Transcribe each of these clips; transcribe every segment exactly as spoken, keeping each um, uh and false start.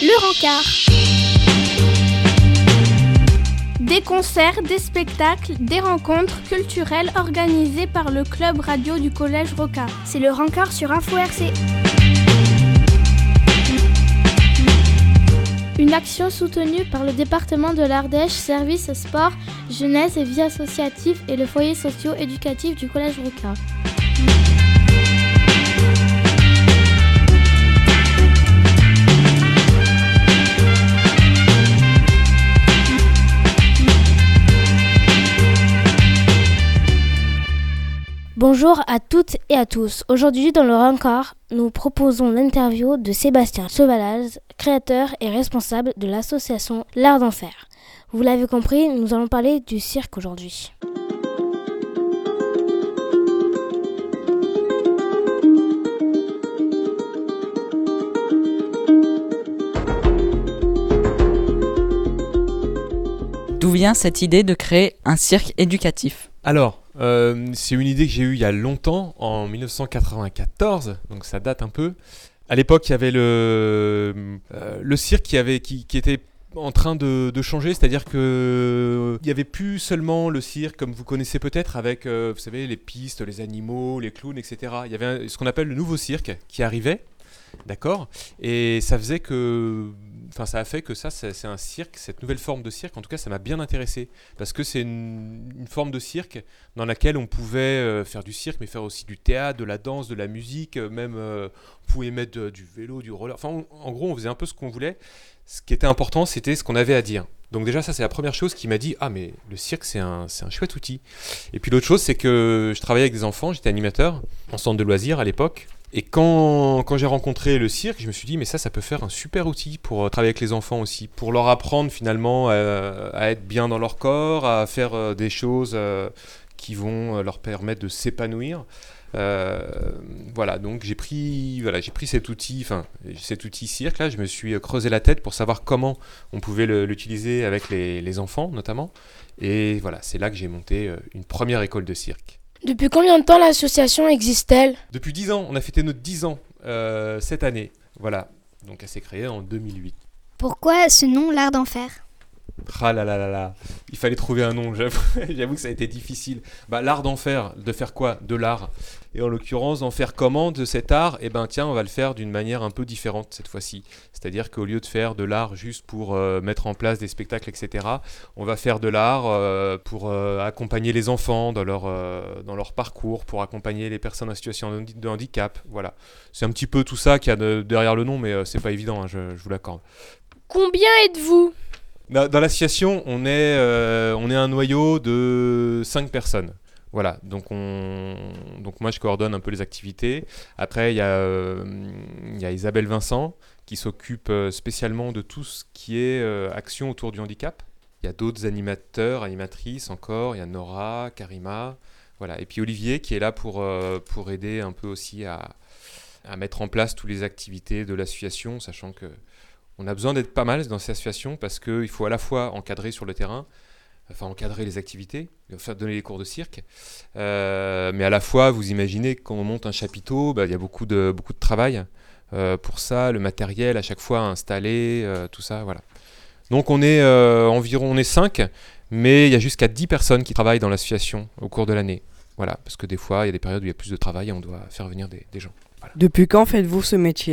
Le Rencard. Des concerts, des spectacles, des rencontres culturelles organisées par le club radio du collège Rocard. C'est le Rencard sur Info R C. Une action soutenue par le département de l'Ardèche, Service Sport, Jeunesse et Vie associative et le foyer socio-éducatif du collège Rocard. Bonjour à toutes et à tous. Aujourd'hui dans le Rencard, nous proposons l'interview de Sébastien Chevalaz, créateur et responsable de l'association L'Art d'en faire. Vous l'avez compris, nous allons parler du cirque aujourd'hui. D'où vient cette idée de créer un cirque éducatif ? Alors, euh, c'est une idée que j'ai eue il y a longtemps, en dix-neuf cent quatre-vingt-quatorze, donc ça date un peu. À l'époque, il y avait le, euh, le cirque qui, avait, qui, qui était en train de, de changer, c'est-à-dire qu'il euh, n'y avait plus seulement le cirque, comme vous connaissez peut-être, avec euh, vous savez, les pistes, les animaux, les clowns, et cetera. Il y avait un, ce qu'on appelle le nouveau cirque qui arrivait, d'accord ? Et ça faisait que... Enfin, ça a fait que ça, c'est, c'est un cirque, cette nouvelle forme de cirque, en tout cas, ça m'a bien intéressé. Parce que c'est une, une forme de cirque dans laquelle on pouvait euh, faire du cirque, mais faire aussi du théâtre, de la danse, de la musique, euh, même euh, on pouvait mettre de, du vélo, du roller. Enfin, on, en gros, on faisait un peu ce qu'on voulait. Ce qui était important, c'était ce qu'on avait à dire. Donc déjà, ça, c'est la première chose qui m'a dit « Ah, mais le cirque, c'est un, c'est un chouette outil. » Et puis l'autre chose, c'est que je travaillais avec des enfants, j'étais animateur en centre de loisirs à l'époque. Et quand, quand j'ai rencontré le cirque, je me suis dit, mais ça, ça peut faire un super outil pour travailler avec les enfants aussi, pour leur apprendre finalement à, à être bien dans leur corps, à faire euh, des choses euh, qui vont leur permettre de s'épanouir. Euh, voilà, donc j'ai pris, voilà, j'ai pris cet outil, enfin cet outil cirque là, je me suis creusé la tête pour savoir comment on pouvait le, l'utiliser avec les, les enfants notamment. Et voilà, c'est là que j'ai monté une première école de cirque. Depuis combien de temps l'association existe-t-elle ? Depuis dix ans, on a fêté nos dix ans euh, cette année. Voilà, donc elle s'est créée en deux mille huit. Pourquoi ce nom, L'Art d'en faire ? Ah là là là là, il fallait trouver un nom, j'avoue, j'avoue que ça a été difficile. Bah, l'art d'en faire, de faire quoi ? De l'art. Et en l'occurrence, d'en faire comment de cet art ? Eh ben tiens, on va le faire d'une manière un peu différente cette fois-ci. C'est-à-dire qu'au lieu de faire de l'art juste pour euh, mettre en place des spectacles, et cetera, on va faire de l'art euh, pour euh, accompagner les enfants dans leur, euh, dans leur parcours, pour accompagner les personnes en situation de handicap. Voilà. C'est un petit peu tout ça qu'il y a de, derrière le nom, mais euh, c'est pas évident, hein, je, je vous l'accorde. Combien êtes-vous ? Dans l'association, on est, euh, on est un noyau de cinq personnes. Voilà, donc, on, donc moi je coordonne un peu les activités. Après, il y, euh, y a Isabelle Vincent qui s'occupe spécialement de tout ce qui est euh, action autour du handicap. Il y a d'autres animateurs, animatrices encore. Il y a Nora, Karima. Voilà. Et puis Olivier qui est là pour, euh, pour aider un peu aussi à, à mettre en place toutes les activités de l'association, sachant que on a besoin d'être pas mal dans cette association parce qu'il faut à la fois encadrer sur le terrain, enfin encadrer les activités, faire donner les cours de cirque, euh, mais à la fois, vous imaginez quand on monte un chapiteau, bah, y a beaucoup de, beaucoup de travail euh, pour ça, le matériel à chaque fois installé, euh, tout ça, voilà. Donc on est euh, environ, on est cinq, mais il y a jusqu'à dix personnes qui travaillent dans l'association au cours de l'année. Voilà, parce que des fois, il y a des périodes où il y a plus de travail et on doit faire venir des, des gens. Voilà. Depuis quand faites-vous ce métier ?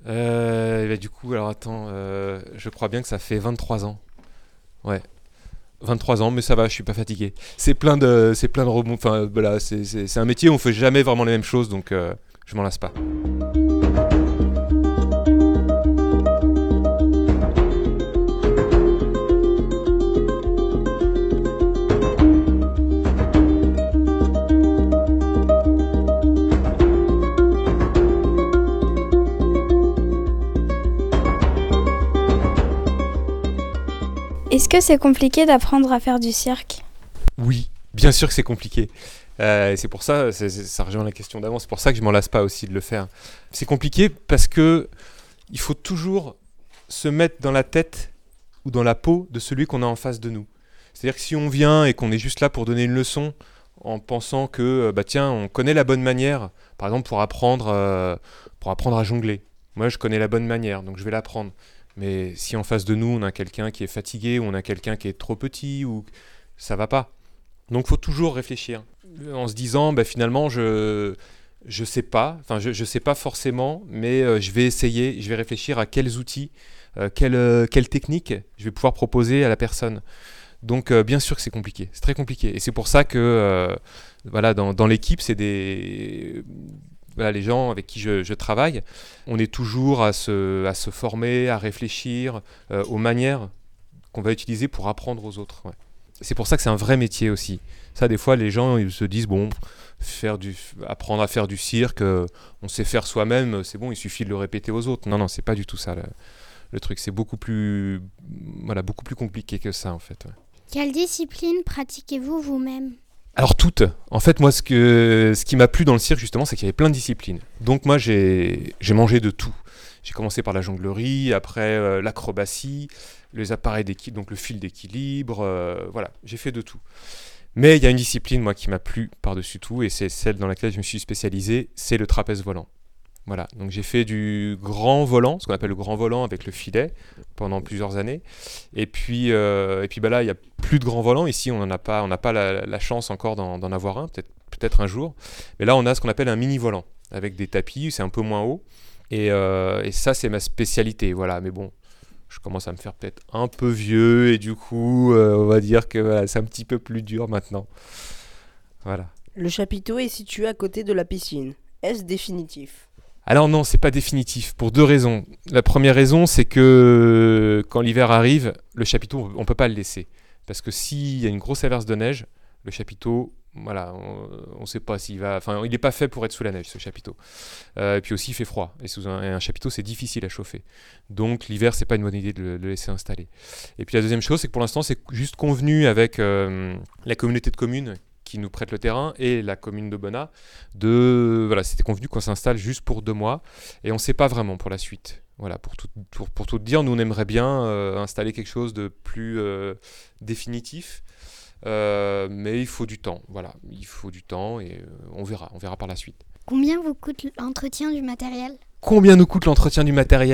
Euh, bah, du coup, alors attends, euh, je crois bien que ça fait vingt-trois ans. Ouais, vingt-trois ans, mais ça va, je suis pas fatigué. C'est plein de, c'est plein de rebonds. Enfin, voilà, c'est, c'est, c'est un métier où on fait jamais vraiment les mêmes choses, donc euh, je m'en lasse pas. Est-ce que c'est compliqué d'apprendre à faire du cirque ? Oui, bien sûr que c'est compliqué. Euh, c'est pour ça, c'est, c'est, ça rejoint la question d'avant, c'est pour ça que je m'en lasse pas aussi de le faire. C'est compliqué parce que il faut toujours se mettre dans la tête ou dans la peau de celui qu'on a en face de nous. C'est-à-dire que si on vient et qu'on est juste là pour donner une leçon en pensant que bah tiens, on connaît la bonne manière, par exemple pour apprendre, euh, pour apprendre à jongler. Moi, je connais la bonne manière, donc je vais l'apprendre. Mais si en face de nous, on a quelqu'un qui est fatigué, ou on a quelqu'un qui est trop petit, ou ça va pas. Donc, il faut toujours réfléchir. En se disant, bah, finalement, je je sais pas, enfin, je, je sais pas forcément, mais euh, je vais essayer, je vais réfléchir à quels outils, euh, quelles, euh, quelles techniques je vais pouvoir proposer à la personne. Donc, euh, bien sûr que c'est compliqué, c'est très compliqué. Et c'est pour ça que, euh, voilà, dans, dans l'équipe, c'est des... Voilà, les gens avec qui je, je travaille, on est toujours à se, à se former, à réfléchir euh, aux manières qu'on va utiliser pour apprendre aux autres. Ouais. C'est pour ça que c'est un vrai métier aussi. Ça, des fois, les gens ils se disent, bon, faire du, apprendre à faire du cirque, euh, on sait faire soi-même, c'est bon, il suffit de le répéter aux autres. Non, non, c'est pas du tout ça, le, le truc. C'est beaucoup plus, voilà, beaucoup plus compliqué que ça, en fait. Ouais. Quelle discipline pratiquez-vous vous-même ? Alors toutes. En fait, moi, ce, que, ce qui m'a plu dans le cirque, justement, c'est qu'il y avait plein de disciplines. Donc moi, j'ai, j'ai mangé de tout. J'ai commencé par la jonglerie, après euh, l'acrobatie, les appareils d'équilibre, donc le fil d'équilibre, euh, voilà, j'ai fait de tout. Mais il y a une discipline, moi, qui m'a plu par-dessus tout, et c'est celle dans laquelle je me suis spécialisé, c'est le trapèze volant. Voilà, donc j'ai fait du grand volant, ce qu'on appelle le grand volant avec le filet, pendant plusieurs années. Et puis, euh, et puis bah là, il n'y a plus de grand volant. Ici, on n'a pas, on n'a pas la, la chance encore d'en, d'en avoir un, peut-être, peut-être un jour. Mais là, on a ce qu'on appelle un mini volant, avec des tapis, c'est un peu moins haut. Et, euh, et ça, c'est ma spécialité, voilà. Mais bon, je commence à me faire peut-être un peu vieux, et du coup, euh, on va dire que voilà, c'est un petit peu plus dur maintenant. Voilà. Le chapiteau est situé à côté de la piscine. Est-ce définitif ? Alors non, c'est pas définitif, pour deux raisons. La première raison, c'est que quand l'hiver arrive, le chapiteau, on peut pas le laisser. Parce que s'il y a une grosse averse de neige, le chapiteau, voilà, on ne sait pas s'il va... Enfin, il n'est pas fait pour être sous la neige, ce chapiteau. Euh, et puis aussi, il fait froid. Et sous un, et un chapiteau, c'est difficile à chauffer. Donc l'hiver, c'est pas une bonne idée de le, de le laisser installer. Et puis la deuxième chose, c'est que pour l'instant, c'est juste convenu avec euh, la communauté de communes qui nous prête le terrain et la commune de Bonnat, de voilà, c'était convenu qu'on s'installe juste pour deux mois et on ne sait pas vraiment pour la suite. Voilà, pour tout, pour, pour tout dire, nous on aimerait bien euh, installer quelque chose de plus euh, définitif, euh, mais il faut du temps. Voilà, il faut du temps et euh, on verra, on verra par la suite. Combien vous coûte l'entretien du matériel ? Combien nous coûte l'entretien du matériel ?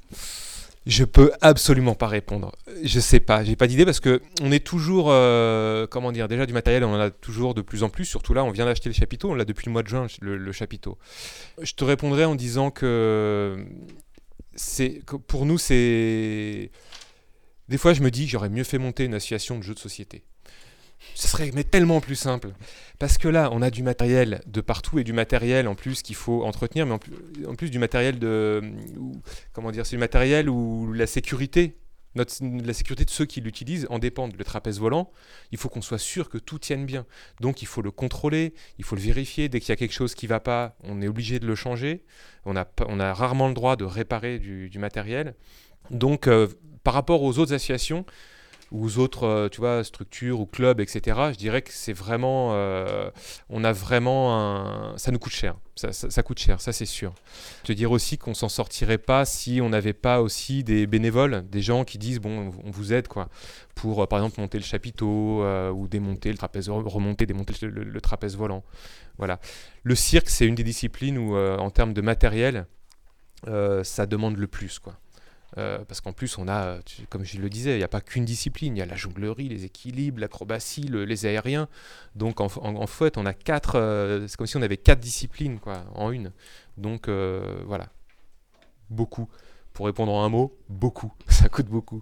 Je peux absolument pas répondre. Je sais pas, j'ai pas d'idée parce que on est toujours, euh, comment dire, déjà du matériel, on en a toujours de plus en plus. Surtout là, on vient d'acheter le chapiteau, on l'a depuis le mois de juin, le, le chapiteau. Je te répondrai en disant que c'est, que pour nous, c'est, des fois, je me dis que j'aurais mieux fait monter une association de jeux de société. Ce serait mais tellement plus simple. Parce que là, on a du matériel de partout et du matériel en plus qu'il faut entretenir, mais en plus, en plus du matériel de... Où, comment dire, c'est du matériel où la sécurité, notre, la sécurité de ceux qui l'utilisent en dépend. Le trapèze volant, il faut qu'on soit sûr que tout tienne bien. Donc il faut le contrôler, il faut le vérifier. Dès qu'il y a quelque chose qui ne va pas, on est obligé de le changer. On a, on a rarement le droit de réparer du, du matériel. Donc euh, par rapport aux autres associations, ou aux autres euh, tu vois, structures ou clubs, et cetera, je dirais que c'est vraiment... Euh, on a vraiment un... Ça nous coûte cher. Ça, ça, ça coûte cher, ça c'est sûr. Te dire aussi qu'on ne s'en sortirait pas si on n'avait pas aussi des bénévoles, des gens qui disent, bon, on vous aide, quoi, pour, euh, par exemple, monter le chapiteau, euh, ou démonter le trapèze, remonter, démonter le, le, le trapèze volant. Voilà. Le cirque, c'est une des disciplines où, euh, en termes de matériel, euh, ça demande le plus, quoi. Euh, parce qu'en plus, on a, tu, comme je le disais, il n'y a pas qu'une discipline. Il y a la jonglerie, les équilibres, l'acrobatie, le, les aériens. Donc, en, en, en fait, on a quatre. Euh, c'est comme si on avait quatre disciplines, quoi, en une. Donc, euh, voilà. Beaucoup. Pour répondre en un mot, beaucoup. Ça coûte beaucoup.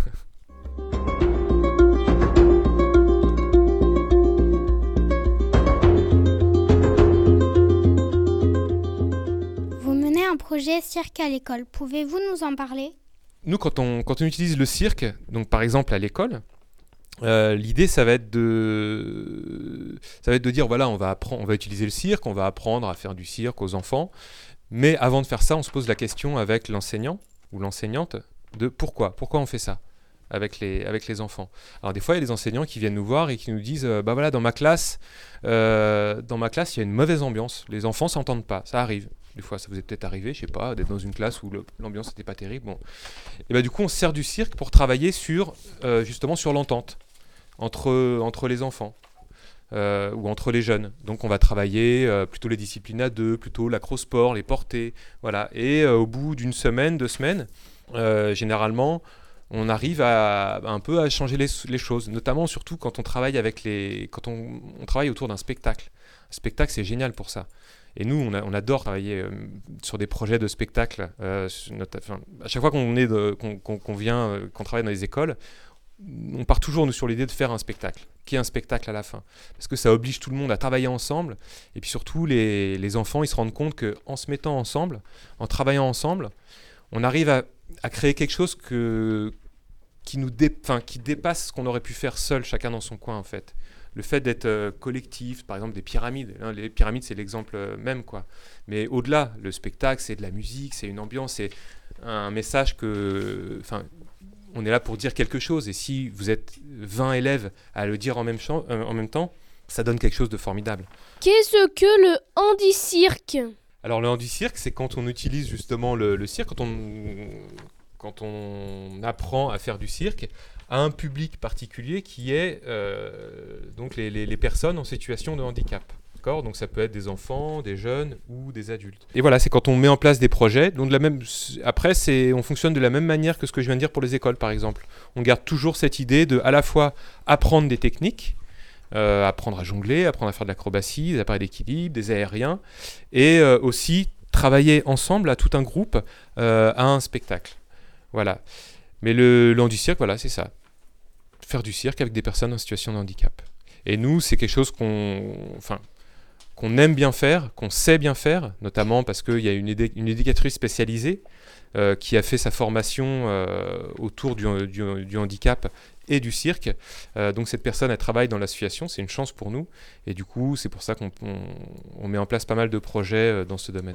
Un projet cirque à l'école. Pouvez-vous nous en parler ? Nous, quand on, quand on utilise le cirque, donc par exemple à l'école, euh, l'idée, ça va être de, ça va être de dire, voilà, on va apprendre, on va utiliser le cirque, on va apprendre à faire du cirque aux enfants. Mais avant de faire ça, on se pose la question avec l'enseignant ou l'enseignante de pourquoi, pourquoi on fait ça avec les, avec les enfants. Alors des fois, il y a des enseignants qui viennent nous voir et qui nous disent, euh, bah voilà, dans ma classe, euh, dans ma classe, il y a une mauvaise ambiance. Les enfants s'entendent pas, ça arrive. Des fois, ça vous est peut-être arrivé, je sais pas, d'être dans une classe où le, l'ambiance n'était pas terrible. Bon. Et bah, du coup, on se sert du cirque pour travailler sur, euh, justement sur l'entente entre, entre les enfants euh, ou entre les jeunes. Donc, on va travailler euh, plutôt les disciplines à deux, plutôt l'acrosport, les portées. Voilà. Et euh, au bout d'une semaine, deux semaines, euh, généralement, on arrive à, à un peu à changer les, les choses, notamment surtout quand on travaille avec les, quand on, on travaille autour d'un spectacle. Un spectacle, c'est génial pour ça. Et nous, on, a, on adore travailler euh, sur des projets de spectacle. Euh, notre, enfin, à chaque fois qu'on est, de, qu'on, qu'on, qu'on vient, euh, qu'on travaille dans les écoles, on part toujours nous sur l'idée de faire un spectacle, qui est un spectacle à la fin, parce que ça oblige tout le monde à travailler ensemble. Et puis surtout, les, les enfants, ils se rendent compte que en se mettant ensemble, en travaillant ensemble, on arrive à à créer quelque chose que, qui, nous dé, qui dépasse ce qu'on aurait pu faire seul, chacun dans son coin en fait. Le fait d'être euh, collectif, par exemple des pyramides, hein, les pyramides c'est l'exemple euh, même quoi. Mais au-delà, le spectacle c'est de la musique, c'est une ambiance, c'est un message que, enfin, on est là pour dire quelque chose et si vous êtes vingt élèves à le dire en même, champ, euh, en même temps, ça donne quelque chose de formidable. Qu'est-ce que le handi-cirque ? Alors le handi-cirque, c'est quand on utilise justement le, le cirque, quand on, quand on apprend à faire du cirque à un public particulier qui est euh, donc les, les, les personnes en situation de handicap. D'accord ? Donc ça peut être des enfants, des jeunes ou des adultes. Et voilà, c'est quand on met en place des projets. Donc de la même, après, c'est, on fonctionne de la même manière que ce que je viens de dire pour les écoles par exemple. On garde toujours cette idée de à la fois apprendre des techniques, Euh, apprendre à jongler, apprendre à faire de l'acrobatie, des appareils d'équilibre, des aériens, et euh, aussi travailler ensemble à tout un groupe euh, à un spectacle. Voilà. Mais le, le handi-cirque, voilà, c'est ça. Faire du cirque avec des personnes en situation de handicap. Et nous, c'est quelque chose qu'on, enfin, qu'on aime bien faire, qu'on sait bien faire, notamment parce qu'il y a une, édu- une éducatrice spécialisée euh, qui a fait sa formation euh, autour du, du, du handicap et du cirque. Euh, donc cette personne, elle travaille dans l'association, c'est une chance pour nous. Et du coup, c'est pour ça qu'on on, on met en place pas mal de projets euh, dans ce domaine.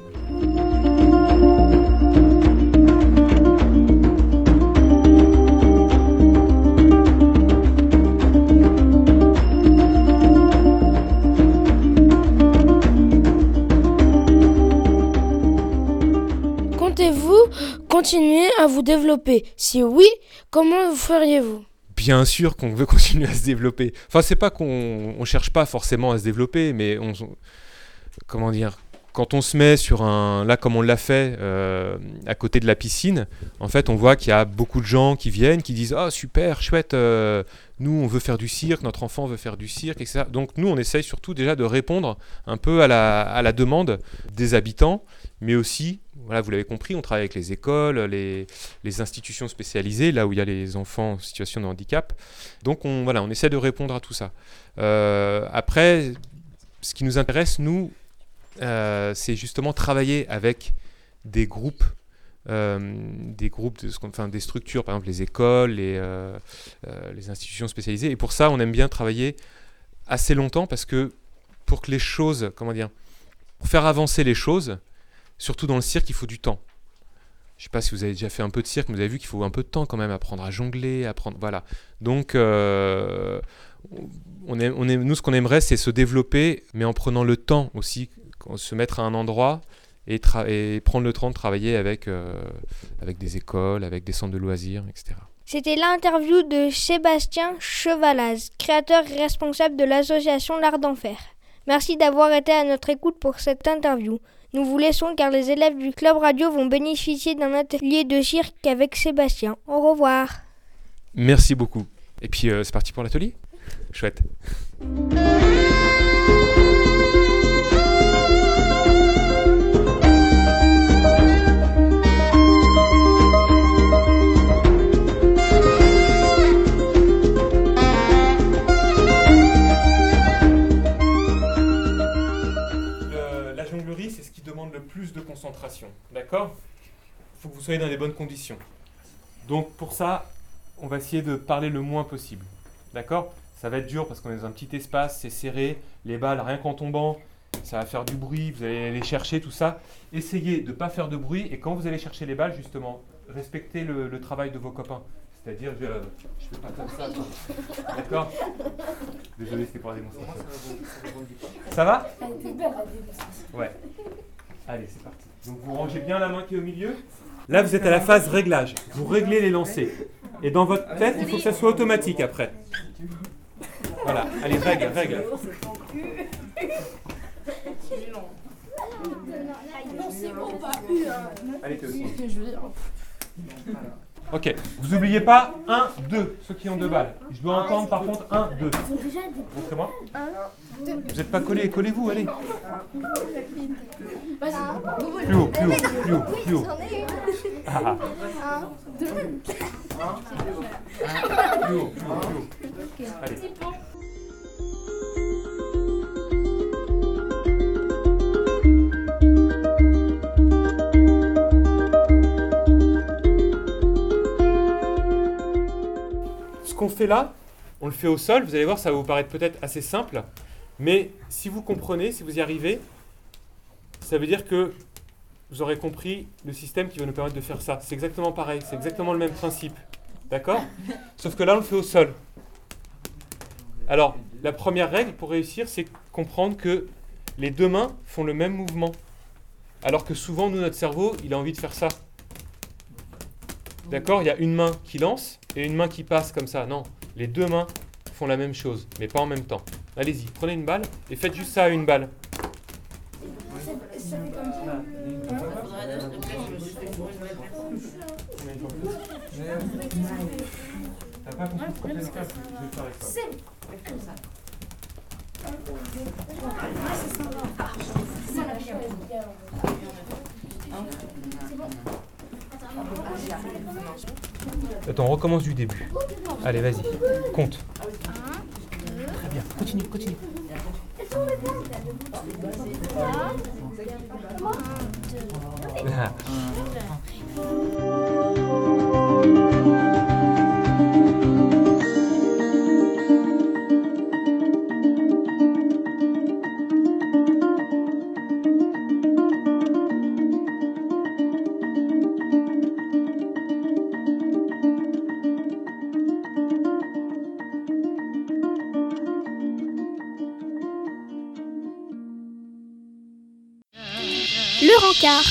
Comptez-vous continuer à vous développer ? Si oui, comment vous feriez-vous ? Bien sûr qu'on veut continuer à se développer. Enfin, c'est pas qu'on on cherche pas forcément à se développer, mais on, comment dire, quand on se met sur un, là comme on l'a fait euh, à côté de la piscine, en fait, on voit qu'il y a beaucoup de gens qui viennent, qui disent ah super, chouette, euh, nous on veut faire du cirque, notre enfant veut faire du cirque, et cetera. Donc nous on essaye surtout déjà de répondre un peu à la, à la demande des habitants, mais aussi, voilà, vous l'avez compris, on travaille avec les écoles, les, les institutions spécialisées, là où il y a les enfants en situation de handicap. Donc on, voilà, on essaie de répondre à tout ça. Euh, après, ce qui nous intéresse, nous, euh, c'est justement travailler avec des groupes, euh, des groupes, de, enfin des structures, par exemple les écoles, les, euh, euh, les institutions spécialisées. Et pour ça, on aime bien travailler assez longtemps parce que pour que les choses, comment dire, pour faire avancer les choses, surtout dans le cirque, il faut du temps. Je ne sais pas si vous avez déjà fait un peu de cirque, mais vous avez vu qu'il faut un peu de temps quand même, apprendre à jongler, apprendre, voilà. Donc, euh, on est, on est, nous, ce qu'on aimerait, c'est se développer, mais en prenant le temps aussi, se mettre à un endroit et, tra- et prendre le temps de travailler avec, euh, avec des écoles, avec des centres de loisirs, et cetera. C'était l'interview de Sébastien Chevalaz, créateur et responsable de l'association L'Art d'Enfer. Merci d'avoir été à notre écoute pour cette interview. Nous vous laissons car les élèves du Club Radio vont bénéficier d'un atelier de cirque avec Sébastien. Au revoir. Merci beaucoup. Et puis, euh, c'est parti pour l'atelier ? Chouette. C'est ce qui demande le plus de concentration, d'accord ? Il faut que vous soyez dans les bonnes conditions. Donc pour ça, on va essayer de parler le moins possible, d'accord ? Ça va être dur parce qu'on est dans un petit espace, c'est serré, les balles, rien qu'en tombant, ça va faire du bruit, vous allez les chercher, tout ça. Essayez de ne pas faire de bruit et quand vous allez chercher les balles, justement, respectez le, le travail de vos copains. C'est-à-dire, je ne fais pas comme ça, quoi. D'accord ? Désolé, c'était pour la démonstration. Ça va ? Ouais. Allez, c'est parti. Donc vous rangez bien la main qui est au milieu. Là, vous êtes à la phase réglage. Vous réglez les lancers. Et dans votre tête, il faut que ça soit automatique après. Voilà. Allez, règle, règle. Allez, Théo. Ok, vous oubliez pas un, deux, ceux qui ont deux balles. Je dois entendre par contre un, deux. Montrez-moi. Vous n'êtes pas collés, collez-vous, allez. Plus haut, plus haut, plus haut, plus haut. Ah. Plus haut, plus haut, plus haut. Allez. Ce qu'on fait là, on le fait au sol, vous allez voir, ça va vous paraître peut-être assez simple, mais si vous comprenez, si vous y arrivez, ça veut dire que vous aurez compris le système qui va nous permettre de faire ça. C'est exactement pareil, c'est exactement le même principe. D'accord ? Sauf que là, on le fait au sol. Alors, la première règle pour réussir, c'est comprendre que les deux mains font le même mouvement. Alors que souvent, nous, notre cerveau, il a envie de faire ça. D'accord ? Il y a une main qui lance et une main qui passe comme ça. Non, les deux mains font la même chose, mais pas en même temps. Allez-y, prenez une balle et faites juste ça à une balle. T'as pas compris ce que je vais faire avec ça. Attends, on recommence du début. Allez, vas-y, compte. Très bien, continue, continue. Ah. Le rencard.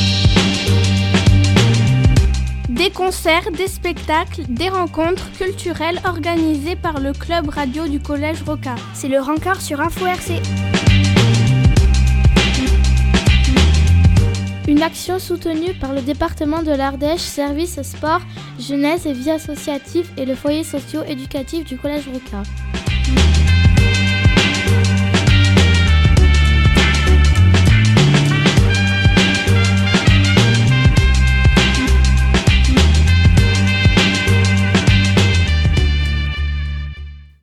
Des concerts, des spectacles, des rencontres culturelles organisées par le club radio du collège Rocard. C'est le rencard sur Info R C. Une action soutenue par le département de l'Ardèche, Service Sport, Jeunesse et Vie associative et le foyer socio-éducatif du collège Rocard.